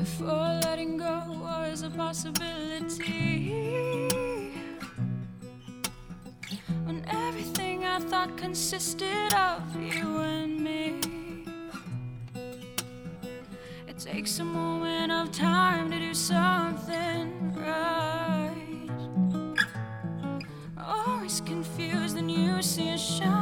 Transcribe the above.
before letting go was a possibility. When everything I thought consisted of you and me. It takes a moment of time to do something right. Always confused and you see a shine.